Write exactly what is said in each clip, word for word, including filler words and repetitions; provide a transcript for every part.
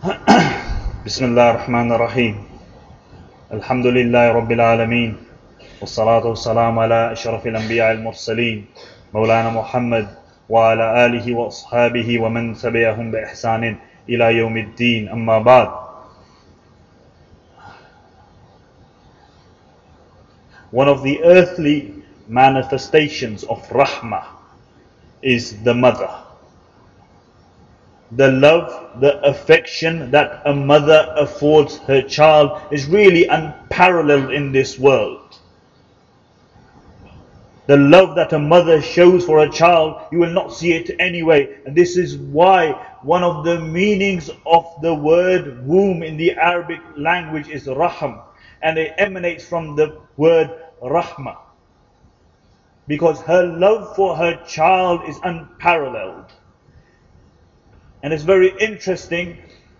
بسم الله الرحمن الرحيم الحمد لله رب العالمين والصلاة والسلام على أشرف الأنبياء المرسلين مولانا محمد وعلى آله وأصحابه ومن تبعهم بإحسان إلى يوم الدين أما بعد. One of the earthly manifestations of rahmah is the mother. The love, the affection that a mother affords her child is really unparalleled in this world. The love that a mother shows for a child, you will not see it anyway. And this is why one of the meanings of the word womb in the Arabic language is rahm, and it emanates from the word rahmah, because her love for her child is unparalleled. And it's very interesting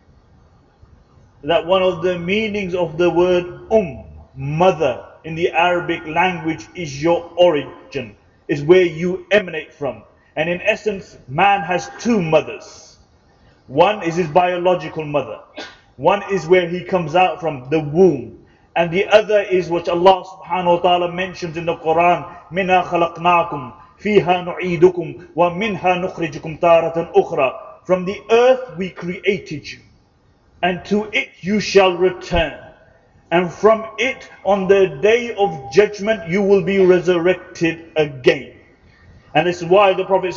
that one of the meanings of the word um, mother, in the Arabic language is your origin, is where you emanate from. And in essence, man has two mothers. One is his biological mother. One is where he comes out from, the womb. And the other is what Allah subhanahu wa ta'ala mentions in the Quran, مِنَا خَلَقْنَاكُمْ فِيهَا نُعِيدُكُمْ وَمِنْهَا نُخْرِجُكُمْ تَارَةً أُخْرَى. From the earth we created you, and to it you shall return. And from it on the day of judgment you will be resurrected again. And this is why the Prophet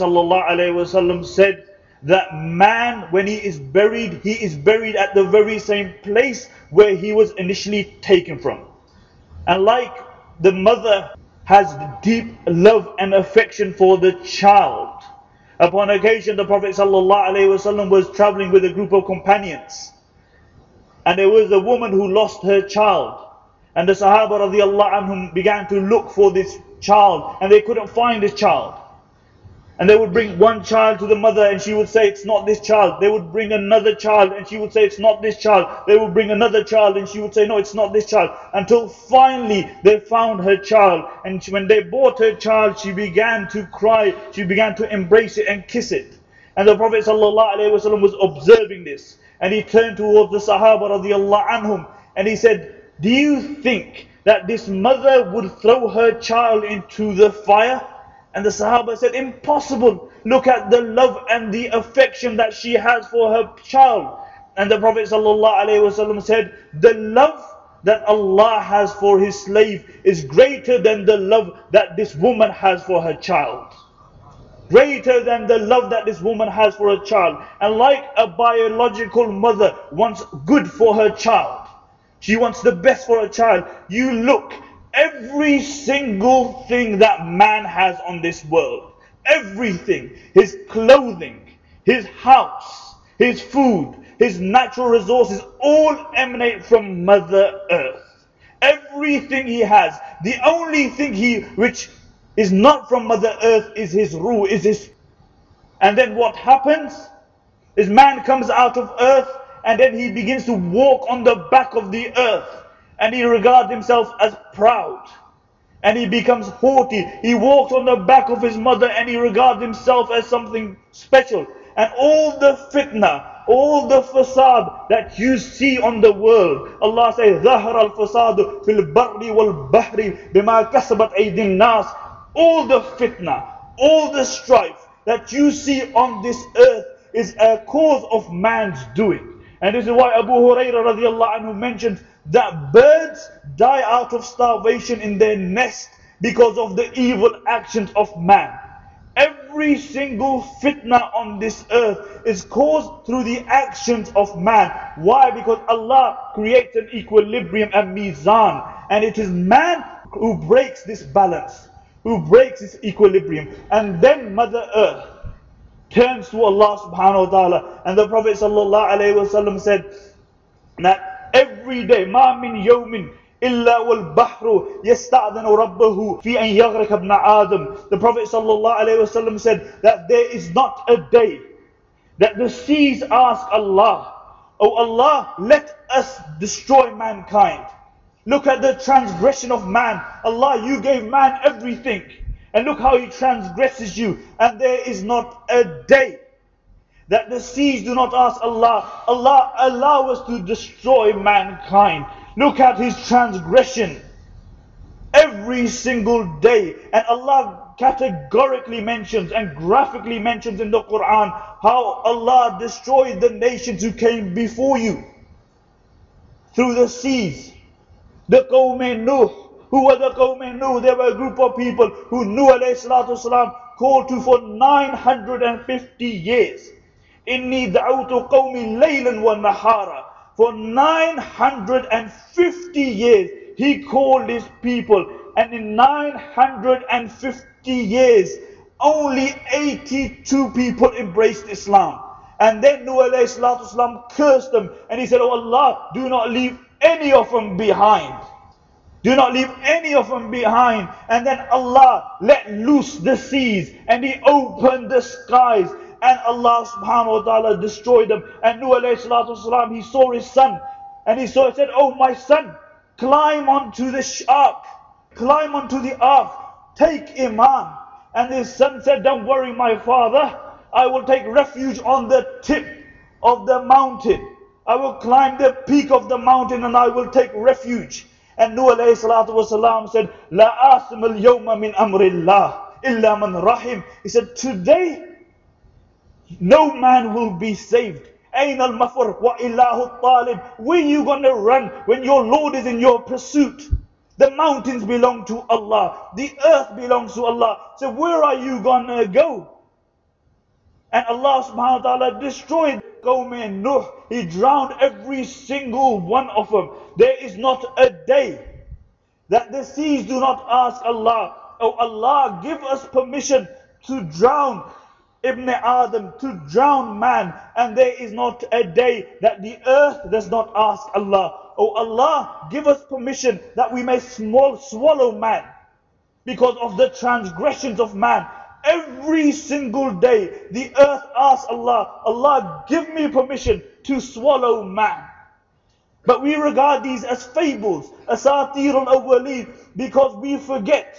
ﷺ said that man, when he is buried, he is buried at the very same place where he was initially taken from. And like the mother has deep love and affection for the child, upon occasion the Prophet ﷺ was traveling with a group of companions, and there was a woman who lost her child, and the Sahaba radiallahu anhum began to look for this child, and they couldn't find this child. And they would bring one child to the mother and she would say, it's not this child. They would bring another child and she would say, it's not this child. They would bring another child and she would say, no, it's not this child. Until finally they found her child. And when they brought her child, she began to cry. She began to embrace it and kiss it. And the Prophet ﷺ was observing this. And he turned towards the Sahaba radiallahu anhum and he said, do you think that this mother would throw her child into the fire? And the Sahaba said, impossible. Look at the love and the affection that she has for her child. And the Prophet ﷺ said, the love that Allah has for His slave is greater than the love that this woman has for her child. Greater than the love that this woman has for her child. And like a biological mother wants good for her child, she wants the best for her child. You look, every single thing that man has on this world, everything, his clothing, his house, his food, his natural resources, all emanate from Mother Earth. Everything he has. The only thing he which is not from Mother Earth is his ruh, is his. And then what happens is man comes out of earth and then he begins to walk on the back of the earth. And he regards himself as proud. And he becomes haughty. He walks on the back of his mother and he regards himself as something special. And all the fitna, all the fasad that you see on the world, Allah says, ظَهَرَ الْفَسَادُ فِي الْبَرِّ وَالْبَحْرِ بِمَا كَسَبَتْ أَيْدِي النَّاسِ. All the fitna, all the strife that you see on this earth is a cause of man's doing. And this is why Abu Hurairah radiallahu anhu mentions that birds die out of starvation in their nest because of the evil actions of man. Every single fitna on this earth is caused through the actions of man. Why? Because Allah creates an equilibrium and mizan. And it is man who breaks this balance, who breaks this equilibrium. And then Mother Earth turns to Allah subhanahu wa ta'ala. And the Prophet sallallahu alayhi wa sallam said that every day, مَا مِنْ يَوْمٍ إِلَّا وَالْبَحْرُ يَسْتَعْذَنُ رَبَّهُ فِي أَنْ يَغْرِقَ ابْنَ آدَمَ. The Prophet sallallahu alayhi wa sallam said that there is not a day that the seas ask Allah, oh Allah, let us destroy mankind. Look at the transgression of man. Allah, you gave man everything. And look how he transgresses you. And there is not a day that the seas do not ask Allah, Allah, allow us to destroy mankind. Look at his transgression every single day. And Allah categorically mentions and graphically mentions in the Quran how Allah destroyed the nations who came before you through the seas. The Qawm Nuh. Who were the Qawm Nuh? They were a group of people who Nuh alayhi salatu wasalam called to for nine hundred fifty years. Inni da'utu qawmi laylan wa nahara. For nine hundred fifty years he called his people, and in nine hundred fifty years only eighty-two people embraced Islam. And then Nuh alayhi salatu wasalam cursed them, and he said, "Oh Allah, do not leave any of them behind. Do not leave any of them behind." And then Allah let loose the seas, and He opened the skies, and Allah subhanahu wa ta'ala destroyed them. And Nuh alayhi salatu wasalam, he saw his son, and he saw, he said, "Oh my son, climb onto the ark, climb onto the ark, take Iman." And his son said, "Don't worry my father, I will take refuge on the tip of the mountain. I will climb the peak of the mountain and I will take refuge." And Nuh alayhi salatu wasalam said, "La asim al yawma min amrillah illa man rahim." He said, today no man will be saved. Ayn al mafar wa ilahu talib. Where you gonna run when your Lord is in your pursuit? The mountains belong to Allah, the earth belongs to Allah. So where are you gonna go? And Allah subhanahu wa ta'ala destroyed Qawm Nuh. He drowned every single one of them. There is not a day that the seas do not ask Allah, "Oh Allah, give us permission to drown Ibn Adam, to drown man." And there is not a day that the earth does not ask Allah, "Oh Allah, give us permission that we may small, swallow man," because of the transgressions of man. Every single day the earth asks Allah, "Allah, give me permission to swallow man." But we regard these as fables, asatir al-awwaleen, because we forget.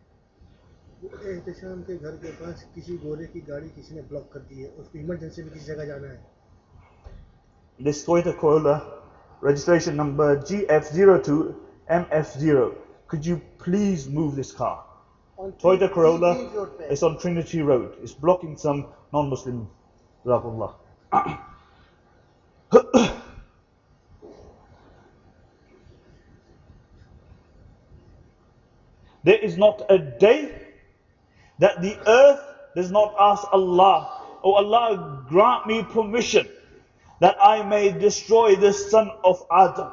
Ehtesham के घर के पास किसी गोले की गाड़ी किसी ने block कर दी है, उसको इमरजेंसी में किसी जगह जाना है. This Toyota Corolla, registration number G F zero two M F zero. Could you please move this car? On Toyota Corolla, Trinity Road पे. it's on Trinity Road. It's blocking some non-Muslim. Jazakallah. There is not a day that the earth does not ask Allah, "Oh Allah, grant me permission that I may destroy the son of Adam."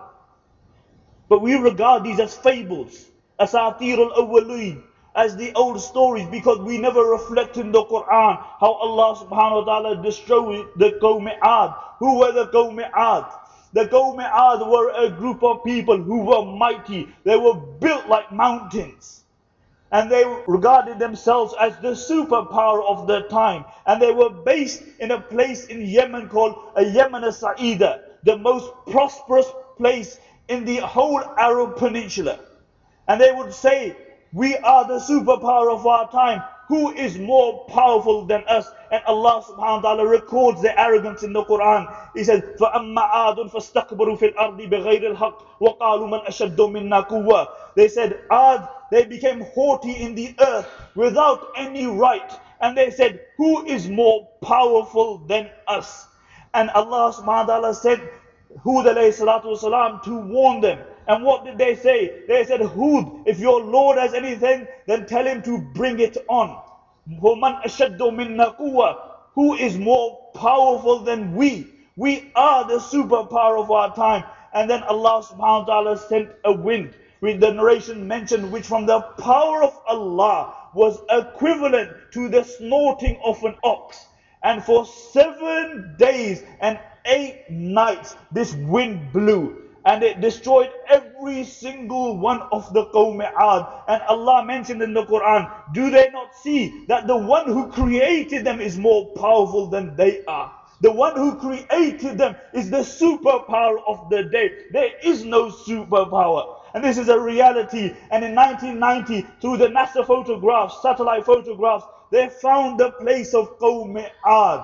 But we regard these as fables, asatir al-awwaleen, as the old stories, because we never reflect in the Quran how Allah subhanahu wa ta'ala destroyed the Qawm Ad. Who were the Qawm Ad? The Qawm Ad were a group of people who were mighty. They were built like mountains. And they regarded themselves as the superpower of their time. And they were based in a place in Yemen called a Yemen Sa'ida, the most prosperous place in the whole Arab Peninsula. And they would say, "We are the superpower of our time. Who is more powerful than us?" And Allah subhanahu wa ta'ala records their arrogance in the Quran. He says, فَأَمَّا عَادٌ فَاسْتَكْبَرُوا فِي الْأَرْضِ بِغَيْرِ الْحَقِّ وَقَالُوا مَنْ أَشَدُّ مِنَّا قُوَّةً. They said, Ad, they became haughty in the earth without any right. And they said, "Who is more powerful than us?" And Allah subhanahu wa ta'ala sent Hud alayhi salatu wasalam to warn them. And what did they say? They said, "Hud, if your Lord has anything, then tell him to bring it on." وَمَنْ أَشَدُّ مِنَّا قُوَّةً. Who is more powerful than we? We are the superpower of our time. And then Allah subhanahu wa ta'ala sent a wind, with the narration mentioned, which from the power of Allah was equivalent to the snorting of an ox. And for seven days and eight nights this wind blew, and it destroyed every single one of the Qawm Ad. And Allah mentioned in the Quran, do they not see that the one who created them is more powerful than they are? The one who created them is the superpower of the day. There is no superpower. And this is a reality. And in nineteen ninety, through the NASA photographs, satellite photographs, they found the place of Qawm Ad.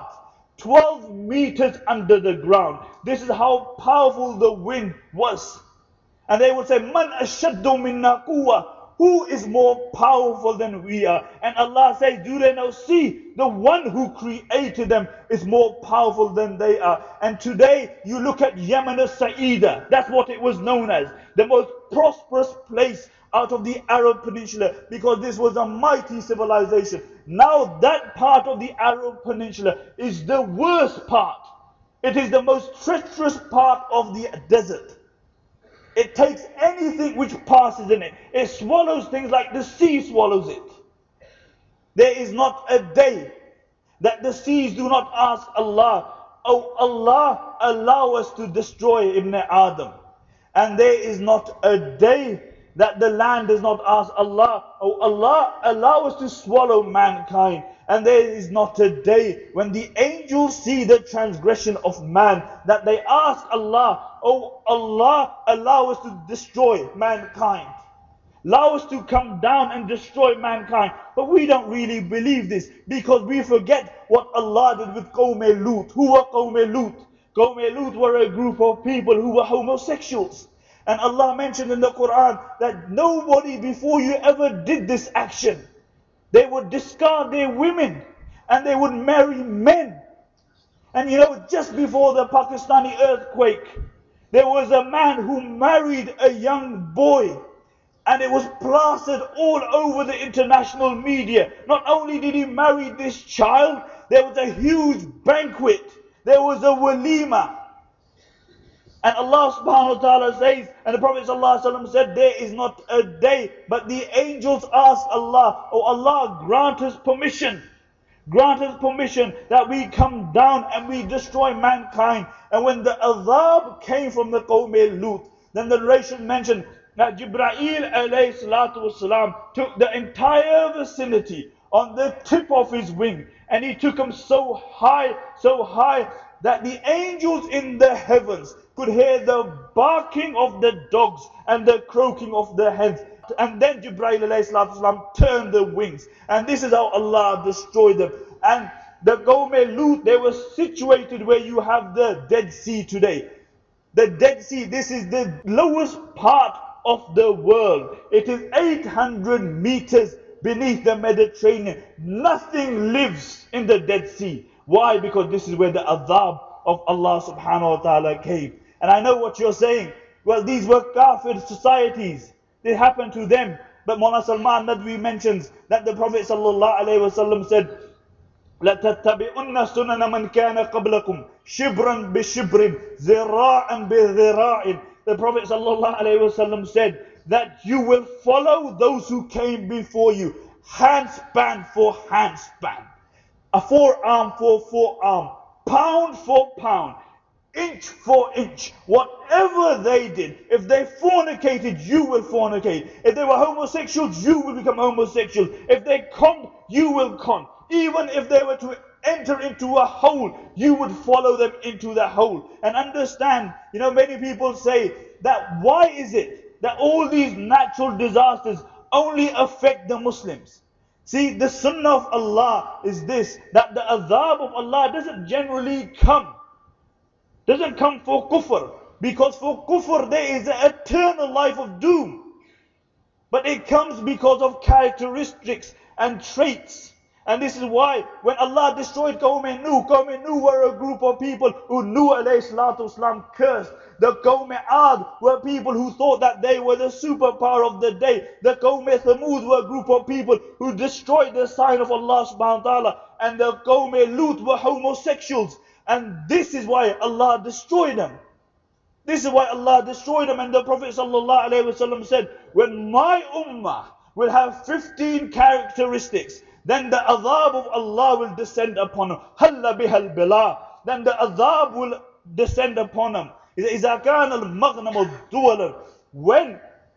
twelve meters under the ground. This is how powerful the wind was. And they would say, Man ashaddu minna quwwa. Who is more powerful than we are? And Allah says, do they not see the one who created them is more powerful than they are? And today you look at Yemen as-Sa'ida. That's what it was known as. The most prosperous place out of the Arab Peninsula, because this was a mighty civilization. Now that part of the Arab Peninsula is the worst part. It is the most treacherous part of the desert. It takes anything which passes in it. It swallows things like the sea swallows it. There is not a day that the seas do not ask Allah, oh Allah, allow us to destroy Ibn Adam. And there is not a day that the land does not ask Allah, oh Allah, allow us to swallow mankind. And there is not a day when the angels see the transgression of man that they ask Allah, oh Allah, allow us to destroy mankind. Allow us to come down and destroy mankind. But we don't really believe this, because we forget what Allah did with Qawm Lut. Who were Qawm Lut? Qawm Lut were a group of people who were homosexuals. And Allah mentioned in the Quran that nobody before you ever did this action. They would discard their women and they would marry men. And you know, just before the Pakistani earthquake, there was a man who married a young boy, and it was plastered all over the international media. Not only did he marry this child, there was a huge banquet. There was a walima. And Allah subhanahu wa ta'ala says, and the Prophet sallallahu alaihi wasallam said, there is not a day, but the angels ask Allah, oh Allah, grant us permission. Grant us permission that we come down and we destroy mankind. And when the azab came from the Qawm Lut, then the narration mentioned that Jibreel alayhi salatu wasalam took the entire vicinity on the tip of his wing. And he took them so high, so high, that the angels in the heavens could hear the barking of the dogs and the croaking of the hens. And then Jibreel alayhi salatu wasalam turned the wings. And this is how Allah destroyed them. And the Qawm Lut, they were situated where you have the Dead Sea today. The Dead Sea, this is the lowest part of the world. It is eight hundred meters beneath the Mediterranean. Nothing lives in the Dead Sea. Why? Because this is where the azab of Allah subhanahu wa ta'ala came. And I know what you're saying. Well, these were kafir societies. They happened to them. But Mawlana Salman Nadwi mentions that the Prophet sallallahu alaihi wasallam said, لَتَتَّبِعُنَّ سُنَنَ مَنْ كَانَ قَبْلَكُمْ شِبْرًا بِشِبْرٍ ذِرَاعًا بِذِرَاعٍ. The Prophet sallallahu alaihi wasallam said that you will follow those who came before you, handspan for handspan, a forearm for forearm, pound for pound, inch for inch. Whatever they did, if they fornicated, you will fornicate. If they were homosexuals, you will become homosexual. If they conned, you will con. Even if they were to enter into a hole, you would follow them into the hole. And understand, you know, many people say that why is it that all these natural disasters only affect the Muslims? See, the sunnah of Allah is this, that the azab of Allah doesn't generally come. Doesn't come for kufr. Because for kufr there is an eternal life of doom. But it comes because of characteristics and traits. And this is why when Allah destroyed Qawm Nuh, Qawm Nuh were a group of people who Nuh alayhi salatu wasalam cursed. The Qawm Ad were people who thought that they were the superpower of the day. The Qawm Thamud were a group of people who destroyed the sign of Allah subhanahu wa ta'ala. And the Qawm Lut were homosexuals. And this is why Allah destroyed them. This is why Allah destroyed them. And the Prophet sallallahu alaihi wasallam said, when my ummah will have fifteen characteristics, then the azab of Allah will descend upon them. Halla bihal bila. Then the azab will descend upon them. إِذَا كَانَ الْمَغْنَمُ الدُّوَلًا. When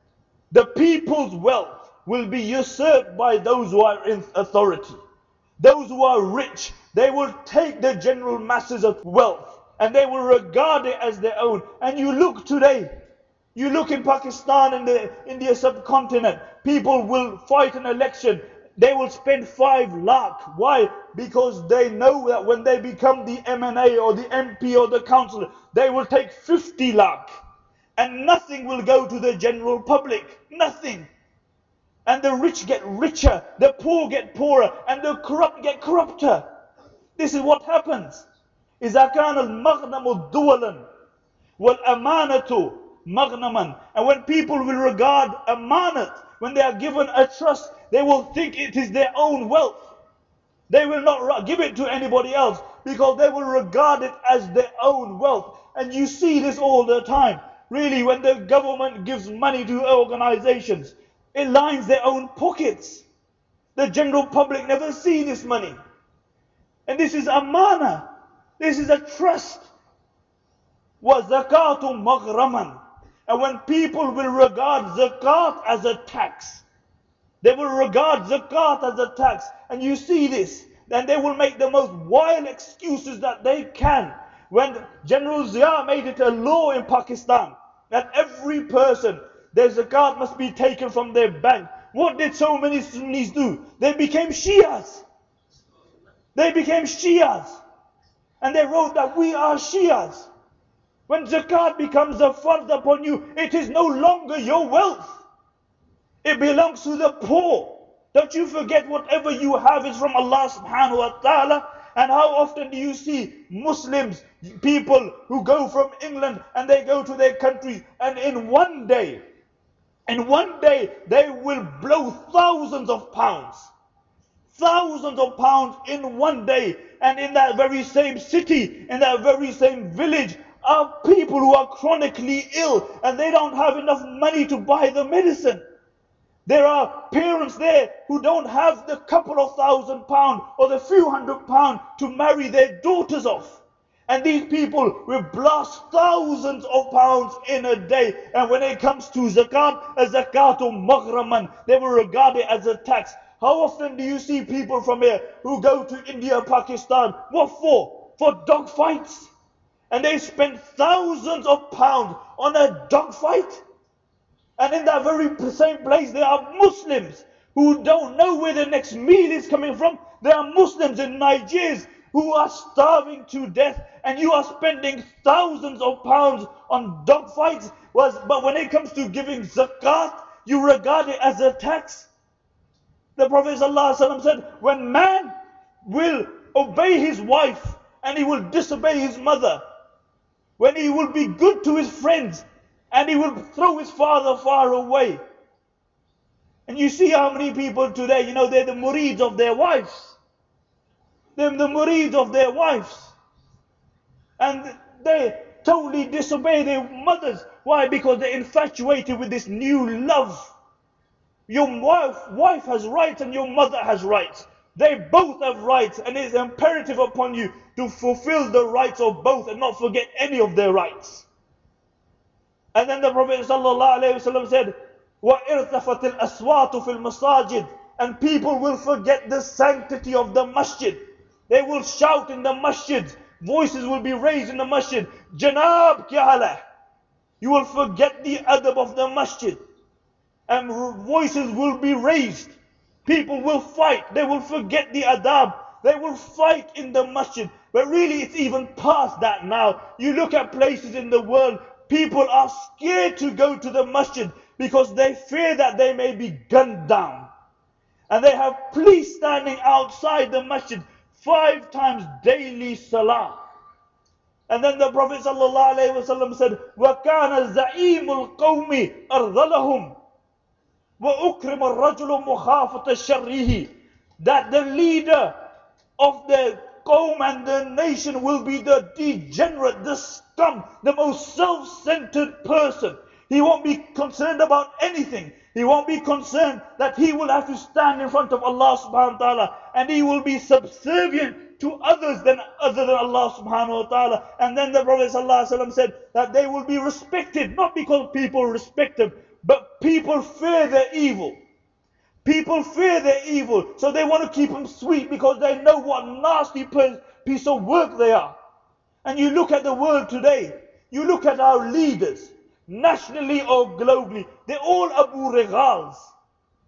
the people's wealth will be usurped by those who are in authority. Those who are rich, they will take the general masses of wealth and they will regard it as their own. And you look today, you look in Pakistan and the India subcontinent, people will fight an election. they will spend five lakh. Why? Because they know that when they become the M N A or the M P or the councillor, they will take fifty lakh. And nothing will go to the general public. Nothing. And the rich get richer, the poor get poorer, and the corrupt get corrupter. This is what happens. إذا كان المغنم دولا والأمانة مغنما. And when people will regard amanat, when they are given a trust, they will think it is their own wealth. They will not give it to anybody else because they will regard it as their own wealth. And you see this all the time. Really, when the government gives money to organizations, it lines their own pockets. The general public never see this money. And this is amana. This is a trust. وَزَكَاةٌ مَغْرَمًا. And when people will regard zakat as a tax, they will regard zakat as a tax. And you see this. Then they will make the most wild excuses that they can. When General Zia made it a law in Pakistan that every person, their zakat must be taken from their bank. What did so many Sunnis do? They became Shias. They became Shias. And they wrote that we are Shias. When zakat becomes a fard upon you, it is no longer your wealth. It belongs to the poor. Don't you forget whatever you have is from Allah subhanahu wa ta'ala. And how often do you see Muslims, people who go from England and they go to their country, and in one day, in one day they will blow thousands of pounds. Thousands of pounds in one day. And in that very same city, in that very same village, are people who are chronically ill and they don't have enough money to buy the medicine. There are parents there who don't have the couple of thousand pounds or the few hundred pounds to marry their daughters off. And these people will blast thousands of pounds in a day. And when it comes to zakat, a zakatum maghraman, they will regard it as a tax. How often do you see people from here who go to India, Pakistan? What for? For dog fights. And they spend thousands of pounds on a dog fight. And in that very same place, there are Muslims who don't know where the next meal is coming from. There are Muslims in Nigeria who are starving to death, and you are spending thousands of pounds on dog fights. But when it comes to giving zakat, you regard it as a tax. The Prophet ﷺ said, when man will obey his wife and he will disobey his mother, when he will be good to his friends and he will throw his father far away. And you see how many people today, you know, they're the murids of their wives. They're the murids of their wives. And they totally disobey their mothers. Why? Because they're infatuated with this new love. Your wife, wife has rights and your mother has rights. They both have rights, and it's imperative upon you to fulfill the rights of both and not forget any of their rights. And then the Prophet ﷺ said, وَإِرْتَفَتِ الْأَسْوَاتُ فِي الْمَسَاجِدِ. And people will forget the sanctity of the masjid. They will shout in the masjid. Voices will be raised in the masjid. Janab ki'ala. You will forget the adab of the masjid. And voices will be raised. People will fight. They will forget the adab. They will fight in the masjid. But really it's even past that now. You look at places in the world, people are scared to go to the masjid because they fear that they may be gunned down. And they have police standing outside the masjid five times daily salah. And then the Prophet ﷺ said, وَكَانَ زَعِيمُ الْقَوْمِ أَرْذَلَهُمْ وَأُكْرِمَ الرَّجُلُ مُخَافَةَ شَرِّهِ. That the leader of the qawm and the nation will be the degenerate, the scum, the most self-centered person. He won't be concerned about anything. He won't be concerned that he will have to stand in front of Allah subhanahu wa ta'ala, and he will be subservient to others than other than Allah subhanahu wa ta'ala. And then the Prophet sallallahu alaihi wasallam said that they will be respected, not because people respect them, but people fear their evil. People fear their evil, so they want to keep them sweet because they know what nasty piece of work they are. And you look at the world today, you look at our leaders, nationally or globally, they're all Abu Reghals.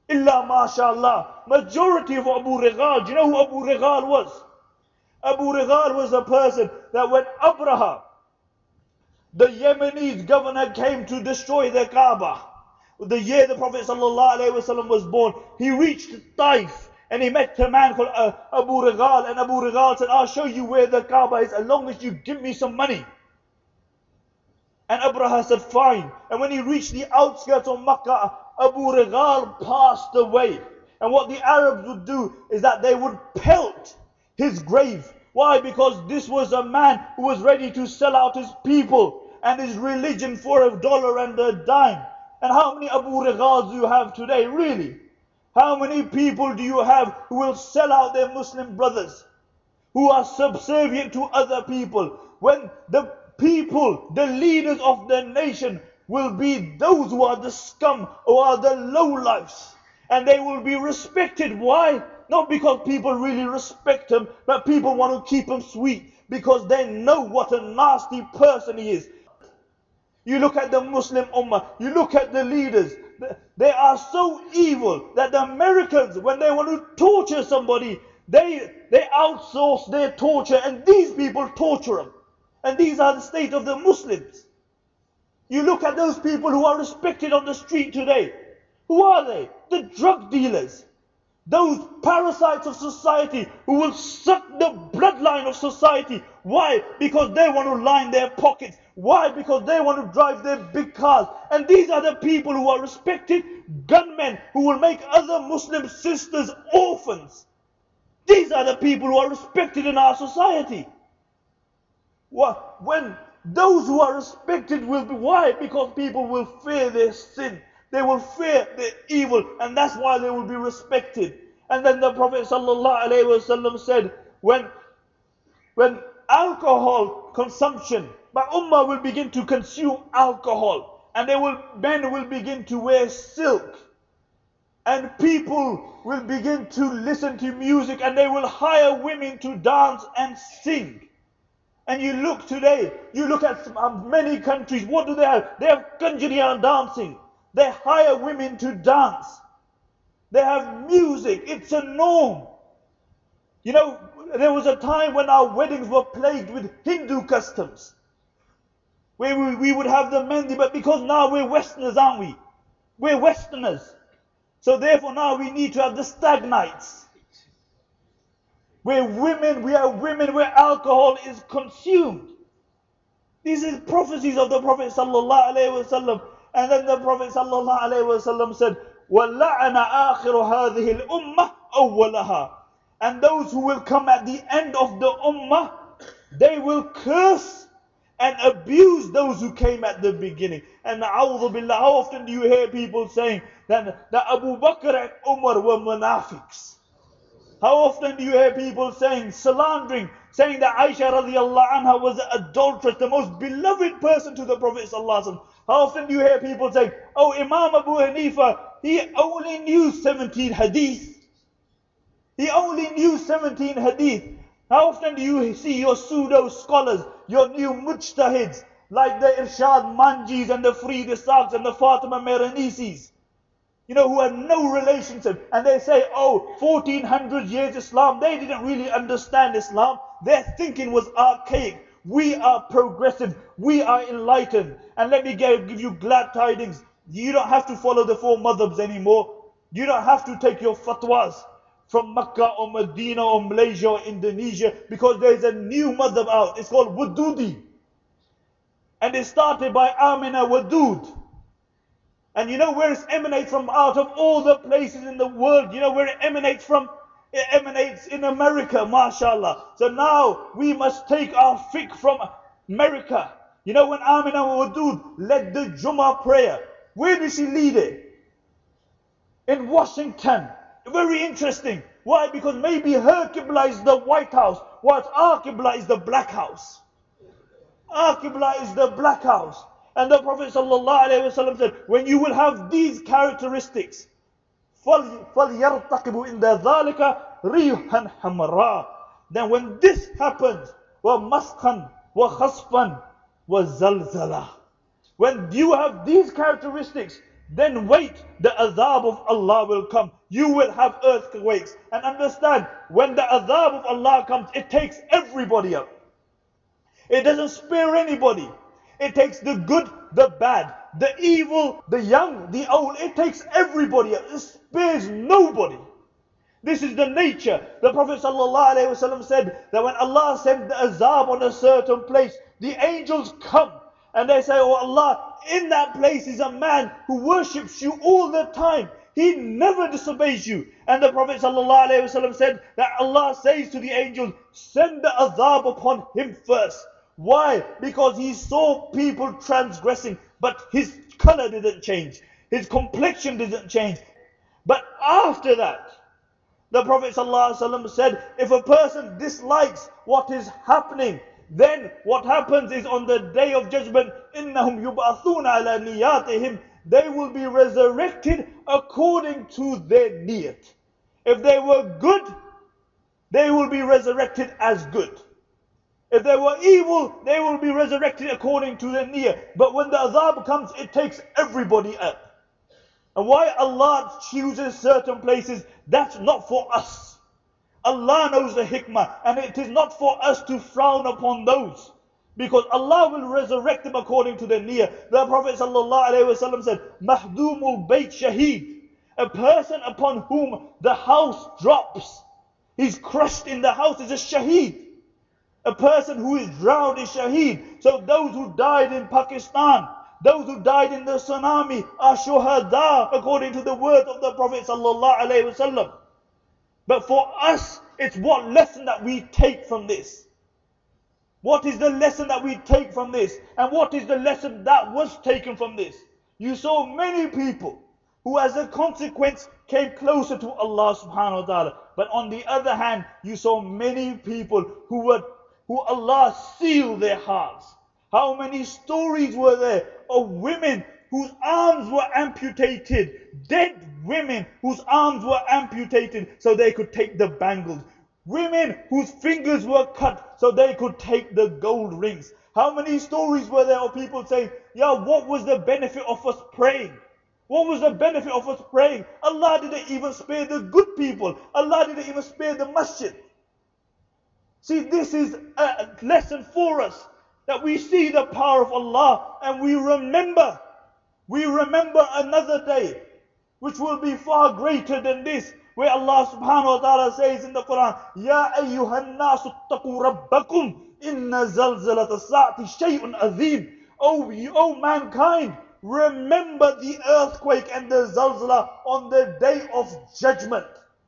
Illa mashallah. Majority of Abu Righal. Do you know who Abu Righal was? Abu Righal was a person that when Abraha, the Yemeni governor, came to destroy the Kaaba, the year the Prophet ﷺ was born, he reached Taif and he met a man called uh, Abu Righal, and Abu Righal said, I'll show you where the Kaaba is as long as you give me some money. And Abraha said, fine. And when he reached the outskirts of Makkah, Abu Righal passed away. And what the Arabs would do is that they would pelt his grave. Why? Because this was a man who was ready to sell out his people and his religion for a dollar and a dime. And how many Abu Righals do you have today, really? How many people do you have who will sell out their Muslim brothers, who are subservient to other people, when the people, the leaders of the nation, will be those who are the scum or are the lowlifes, and they will be respected? Why? Not because people really respect him, but people want to keep him sweet because they know what a nasty person he is. You look at the Muslim Ummah, you look at the leaders, they are so evil that the Americans, when they want to torture somebody, they, they outsource their torture, and these people torture them. And these are the state of the Muslims. You look at those people who are respected on the street today. Who are they? The drug dealers. Those parasites of society who will suck the bloodline of society. Why? Because they want to line their pockets. Why? Because they want to drive their big cars. And these are the people who are respected gunmen who will make other Muslim sisters orphans. These are the people who are respected in our society. When those who are respected will be, why? Because people will fear their sin. They will fear their evil, and that's why they will be respected. And then the Prophet ﷺ said, when, when alcohol consumption, my ummah will begin to consume alcohol, and they will, men will begin to wear silk, and people will begin to listen to music, and they will hire women to dance and sing. And you look today, you look at some, many countries, what do they have? They have Kanjriyan dancing. They hire women to dance. They have music. It's a norm. You know, there was a time when our weddings were plagued with Hindu customs, where we, we would have the mehndi, but because now we're Westerners, aren't we? We're Westerners. So therefore now we need to have the stag nights. Where women, we are women, where alcohol is consumed. These are prophecies of the Prophet sallallahu alaihi wasallam. And then the Prophet sallallahu alaihi wasallam said, وَلَعَنَ آخِرُ هَذِهِ الْأُمَّةِ أَوَّلَهَا. And those who will come at the end of the ummah, they will curse and abuse those who came at the beginning. And na'udhu billah, how often do you hear people saying that, that Abu Bakr and Umar were munafiqs? How often do you hear people saying, slandering, saying that Aisha radiallahu anha was an adulteress, the most beloved person to the Prophet sallallahu alaihi wasallam? How often do you hear people saying, oh, Imam Abu Hanifa, he only knew seventeen hadith. He only knew seventeen hadith. How often do you see your pseudo scholars, your new mujtahids, like the Irshad Manjis and the Farid Isaqs and the Fatima Meranisis, you know, who have no relationship, and they say, oh, fourteen hundred years Islam, they didn't really understand Islam. Their thinking was archaic. We are progressive. We are enlightened. And let me give, give you glad tidings. You don't have to follow the four madhabs anymore. You don't have to take your fatwas from Makkah or Medina or Malaysia or Indonesia, because there is a new madhab out. It's called Wadudi. And it started by Amina Wadud. And you know where it emanates from? Out of all the places in the world, you know where it emanates from? It emanates in America, mashallah. So now we must take our fiqh from America. You know when Amina Wadud led the Jummah prayer, where did she lead it? In Washington. Very interesting. Why? Because maybe her Qibla is the White House, whilst our Qibla is the Black House. Our Qibla is the Black House. And the Prophet ﷺ said, when you will have these characteristics, فَلْيَرْتَقِبُوا إِنْدَ ذَلِكَ رِيحًا حَمْرًا. Then when this happens, وَمَسْخًا وَخَصْفًا وَزَلْزَلًا. When you have these characteristics, then wait, the azab of Allah will come. You will have earthquakes. And understand, when the azab of Allah comes, it takes everybody up. It doesn't spare anybody. It takes the good, the bad, the evil, the young, the old. It takes everybody up. It spares nobody. This is the nature. The Prophet ﷺ said that when Allah sent the azab on a certain place, the angels come and they say, oh Allah, in that place is a man who worships you all the time. He never disobeys you. And the Prophet ﷺ said that Allah says to the angels, send the azab upon him first. Why? Because he saw people transgressing, but his color didn't change. His complexion didn't change. But after that, the Prophet ﷺ said, if a person dislikes what is happening, then what happens is on the day of judgment, إِنَّهُمْ يُبْعَثُونَ عَلَى نِيَاتِهِمْ, they will be resurrected according to their niyat. If they were good, they will be resurrected as good. If they were evil, they will be resurrected according to their niyat. But when the azab comes, it takes everybody up. And why Allah chooses certain places, that's not for us. Allah knows the hikmah, and it is not for us to frown upon those. Because Allah will resurrect them according to their niyyah. The Prophet ﷺ said, Mahdumul Bayt Shaheed, a person upon whom the house drops, he's crushed in the house, is a shaheed. A person who is drowned is shaheed. So those who died in Pakistan, those who died in the tsunami are shuhada according to the word of the Prophet ﷺ. But for us, it's what lesson that we take from this. What is the lesson that we take from this? And what is the lesson that was taken from this? You saw many people who as a consequence came closer to Allah subhanahu wa ta'ala. But on the other hand, you saw many people who were who Allah sealed their hearts. How many stories were there of women whose arms were amputated, dead women whose arms were amputated so they could take the bangles, women whose fingers were cut so they could take the gold rings. How many stories were there of people saying, yeah, what was the benefit of us praying? What was the benefit of us praying? Allah didn't even spare the good people. Allah didn't even spare the masjid. See, this is a lesson for us, that we see the power of Allah and we remember. We remember another day which will be far greater than this, where Allah subhanahu wa ta'ala says in the Quran, Ya ayyuhan nasu ttaqu rabbakum inna zalzalata sa'ati shay'un azim. Oh, oh mankind, remember the earthquake and the zalzala on the day of judgment.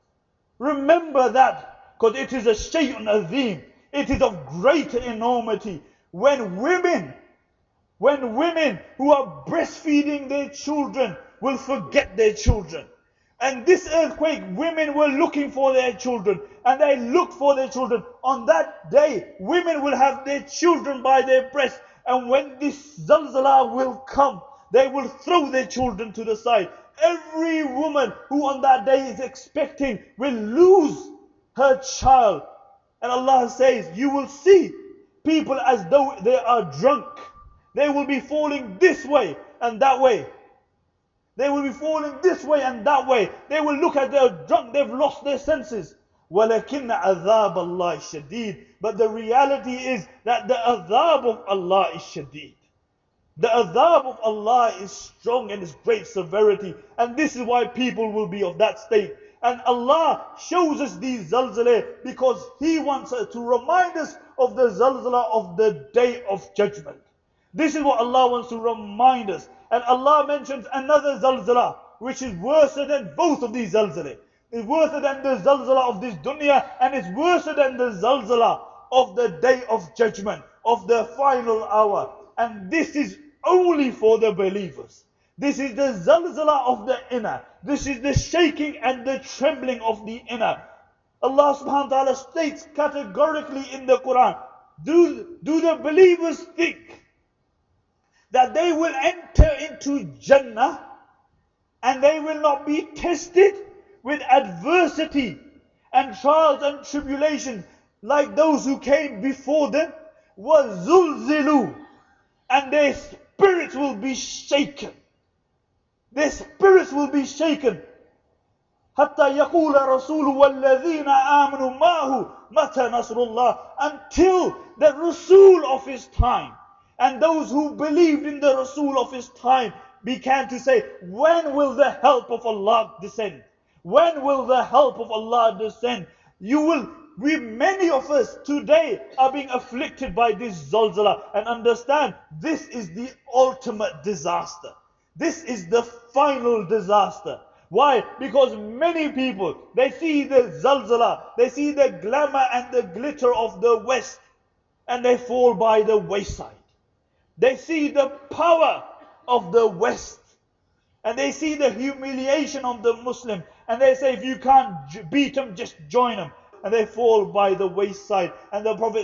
Remember that, because it is a shay'un azim. It is of great enormity. When women, when women who are breastfeeding their children will forget their children. And this earthquake, women were looking for their children, and they looked for their children. On that day, women will have their children by their breast, and when this zalzala will come, they will throw their children to the side. Every woman who on that day is expecting will lose her child. And Allah says, you will see people as though they are drunk. They will be falling this way and that way. They will be falling this way and that way. They will look at they're drunk, they've lost their senses. وَلَكِنَّ عَذَابَ اللَّهِ شَدِيدٌ. But the reality is that the azab of Allah is shadid. The azab of Allah is strong and is great severity. And this is why people will be of that state. And Allah shows us these zalzala because He wants us to remind us of the zalzala of the day of judgment. This is what Allah wants to remind us. And Allah mentions another zalzala which is worse than both of these zalzala. It's worse than the zalzala of this dunya, and it's worse than the zalzala of the day of judgment, of the final hour. And this is only for the believers. This is the zalzala of the inner. This is the shaking and the trembling of the inner. Allah subhanahu wa ta'ala states categorically in the Quran, do, do the believers think that they will enter into Jannah and they will not be tested with adversity and trials and tribulations like those who came before them? وَزُلْزِلُوا, and their spirits will be shaken. Their spirits will be shaken. حتى يقول رسول والذين آمنوا معه متى نصر الله, until the Rasul of his time and those who believed in the Rasul of his time began to say, when will the help of Allah descend? When will the help of Allah descend? You will, we, many of us today are being afflicted by this zalzala, and understand this is the ultimate disaster. This is the final disaster. Why? Because many people, they see the zalzala, they see the glamour and the glitter of the West, and they fall by the wayside. They see the power of the West, and they see the humiliation of the Muslim, and they say, if you can't beat them, just join them. And they fall by the wayside. And the Prophet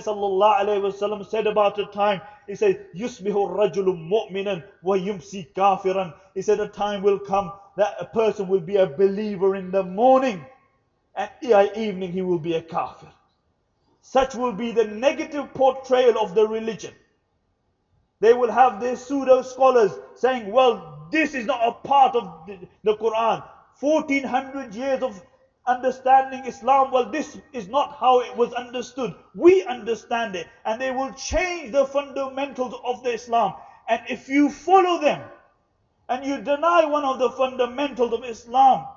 ﷺ said about a time, he said, يُصْبِحُ الرَّجُلُ مُؤْمِنًا وَيُمْسِي كَافِرًا. He said, a time will come that a person will be a believer in the morning, and in evening he will be a kafir. Such will be the negative portrayal of the religion. They will have their pseudo scholars saying, well, this is not a part of the, the Quran. fourteen hundred years of understanding Islam, well, this is not how it was understood. We understand it. And they will change the fundamentals of the Islam. And if you follow them, and you deny one of the fundamentals of Islam,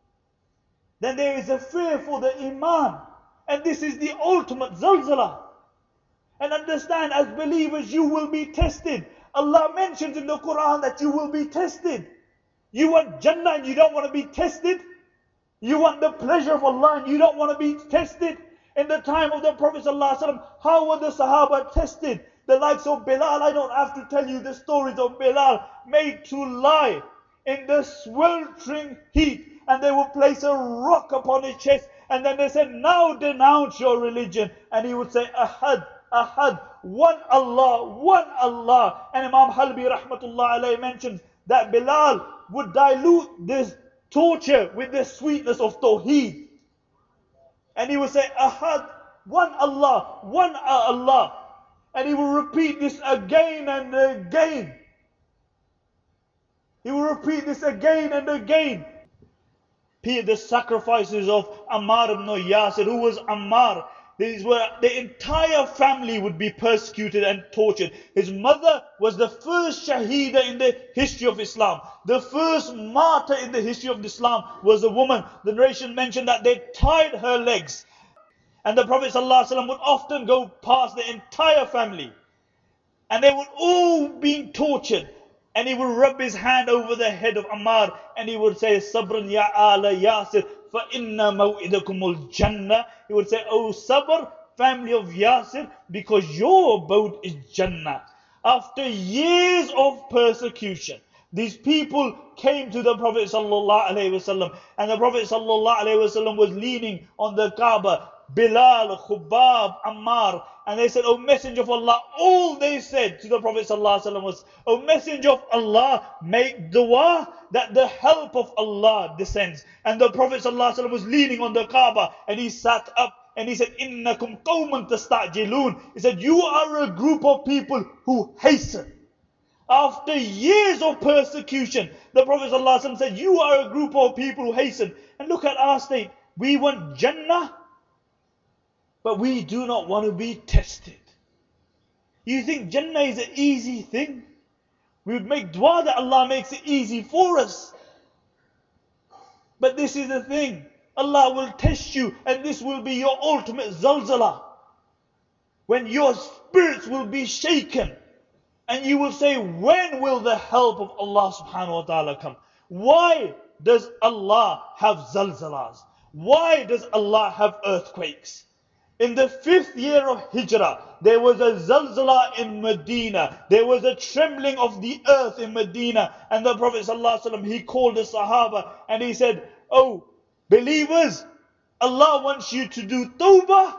then there is a fear for the Iman. And this is the ultimate zalzala. And understand, as believers, you will be tested. Allah mentions in the Quran that you will be tested. You want Jannah and you don't want to be tested? You want the pleasure of Allah and you don't want to be tested? In the time of the Prophet ﷺ, how were the Sahaba tested? The likes of Bilal, I don't have to tell you the stories of Bilal, made to lie in the sweltering heat, and they would place a rock upon his chest, and then they said, now denounce your religion. And he would say, Ahad, Ahad, one Allah, one Allah. And Imam Halbi rahmatullah alayhi mentions that Bilal would dilute this torture with the sweetness of Tawheed. And he would say, Ahad, one Allah, one Allah. And he will repeat this again and again. He will repeat this again and again. The sacrifices of Ammar ibn Yasir, who was Ammar, these were, the entire family would be persecuted and tortured. His mother was the first shaheeda in the history of Islam. The first martyr in the history of Islam was a woman. The narration mentioned that they tied her legs. And the Prophet ﷺ would often go past the entire family. And they would all be tortured. And he would rub his hand over the head of Ammar. And he would say, Sabran ya ala Yasir, fa inna maw'idakumul Jannah. He would say, oh Sabr, family of Yasir, because your abode is Jannah. After years of persecution, these people came to the Prophet ﷺ. And the Prophet ﷺ was leaning on the Kaaba. Bilal, Khubab, Ammar, and they said, O Messenger of Allah, all they said to the Prophet ﷺ was, O Messenger of Allah, make dua that the help of Allah descends. And the Prophet ﷺ was leaning on the Kaaba, and he sat up and he said, Innakum qawman tastajilun. He said, you are a group of people who hasten. After years of persecution, the Prophet ﷺ said, you are a group of people who hasten. And look at our state. We want Jannah, but we do not want to be tested. You think Jannah is an easy thing? We would make dua that Allah makes it easy for us. But this is the thing. Allah will test you, and this will be your ultimate zalzala. When your spirits will be shaken, and you will say, when will the help of Allah subhanahu wa ta'ala come? Why does Allah have zalzalas? Why does Allah have earthquakes? In the fifth year of Hijrah, there was a zalzala in Medina. There was a trembling of the earth in Medina. And the Prophet ﷺ, he called the Sahaba and he said, oh, believers, Allah wants you to do tawbah.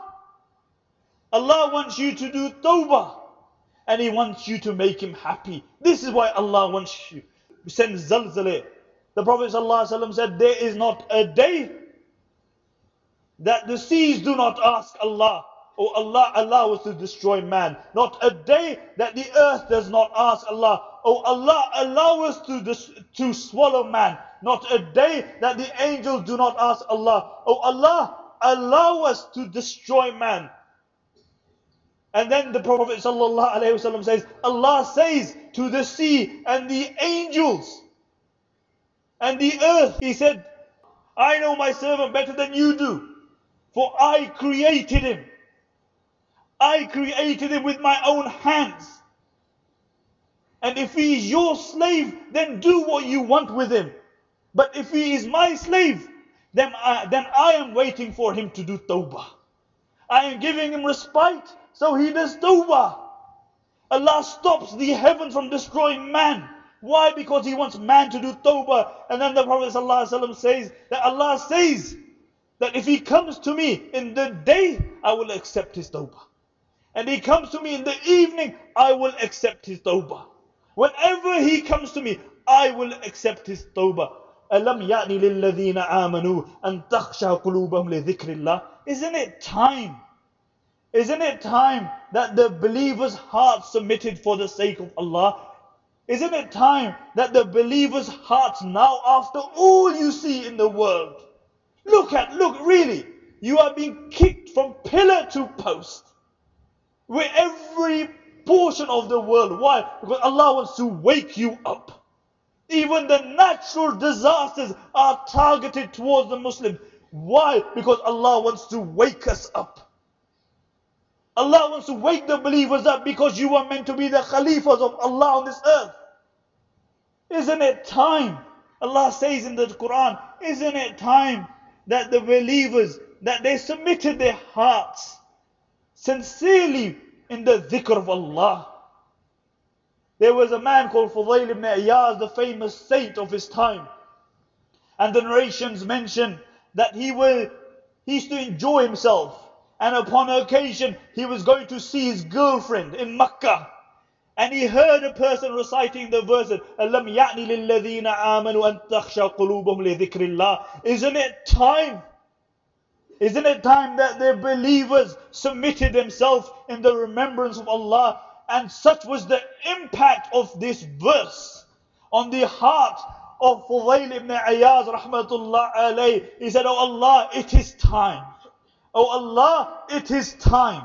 Allah wants you to do tawbah. And He wants you to make Him happy. This is why Allah wants you to send zalzala. The Prophet ﷺ said, there is not a day that the seas do not ask Allah, Oh Allah, allow us to destroy man. Not a day that the earth does not ask Allah, oh Allah, allow us to, dis- to swallow man. Not a day that the angels do not ask Allah, oh Allah, allow us to destroy man. And then the Prophet ﷺ says, Allah says to the sea and the angels and the earth, He said, I know my servant better than you do, for I created him. I created him with my own hands. And if he is your slave, then do what you want with him. But if he is my slave, then I, then I am waiting for him to do tawbah. I am giving him respite, so he does tawbah. Allah stops the heavens from destroying man. Why? Because He wants man to do tawbah. And then the Prophet ﷺ says that Allah says that if he comes to me in the day, I will accept his tawbah. And he comes to me in the evening, I will accept his tawbah. Whenever he comes to me, I will accept his tawbah. أَلَمْ يَعْنِ لِلَّذِينَ آمَنُوا أَن تَخْشَعَ قُلُوبَهُمْ لِذِكْرِ اللَّهِ. Isn't it time? Isn't it time that the believers' hearts submitted for the sake of Allah? Isn't it time that the believers' hearts now, after all you see in the world, look at, look really, you are being kicked from pillar to post. With every portion of the world. Why? Because Allah wants to wake you up. Even the natural disasters are targeted towards the Muslims. Why? Because Allah wants to wake us up. Allah wants to wake the believers up because you are meant to be the Khalifas of Allah on this earth. Isn't it time? Allah says in the Quran, isn't it time that the believers, that they submitted their hearts sincerely in the dhikr of Allah? There was a man called Fudayl ibn Iyaz, the famous saint of his time. And the narrations mention that he, will, he used to enjoy himself. And upon occasion, he was going to see his girlfriend in Makkah. And he heard a person reciting the verses, أَلَمْ يَعْنِ لِلَّذِينَ آمَنُوا أَن تَخْشَعَ قُلُوبَهُمْ لِذِكْرِ اللَّهِ. Isn't it time? Isn't it time that the believers submitted themselves in the remembrance of Allah? And such was the impact of this verse on the heart of Fudayl ibn Iyaz rahmatullah alayh. He said, oh Allah, it is time. Oh Allah, it is time.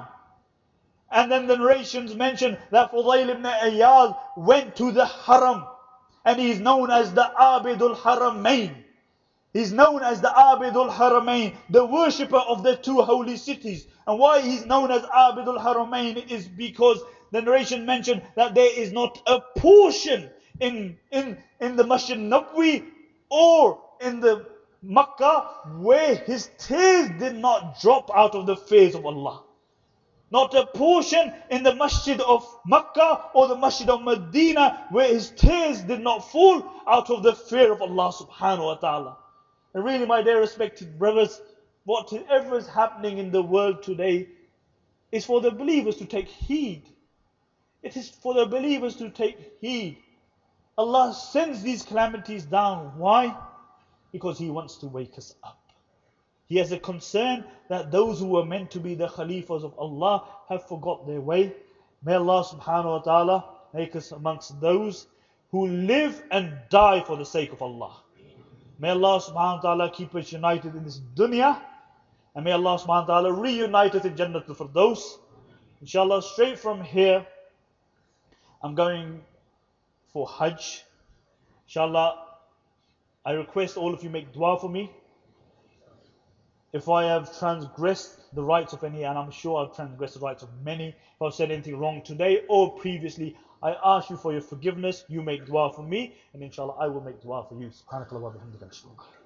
And then the narrations mention that Fudayl ibn Iyaz went to the Haram. And he is known as the Abidul Haramain. He's known as the Abidul Haramain, the worshipper of the two holy cities. And why he's known as Abidul Haramain is because the narration mentioned that there is not a portion in, in, in the Masjid Nabwi or in the Makkah where his tears did not drop out of the face of Allah. Not a portion in the Masjid of Makkah or the Masjid of Medina where his tears did not fall out of the fear of Allah subhanahu wa ta'ala. And really, my dear respected brothers, whatever is happening in the world today is for the believers to take heed. It is for the believers to take heed. Allah sends these calamities down. Why? Because He wants to wake us up. He has a concern that those who were meant to be the Khalifas of Allah have forgot their way. May Allah subhanahu wa ta'ala make us amongst those who live and die for the sake of Allah. May Allah subhanahu wa ta'ala keep us united in this dunya. And may Allah subhanahu wa ta'ala reunite us in Jannatul Firdaus. Inshallah, straight from here, I'm going for Hajj. Inshallah, I request all of you make dua for me. If I have transgressed the rights of any, and I'm sure I've transgressed the rights of many, if I've said anything wrong today or previously, I ask you for your forgiveness. You make dua for me, and inshallah I will make dua for you. Subhanakallah wa bihamdika.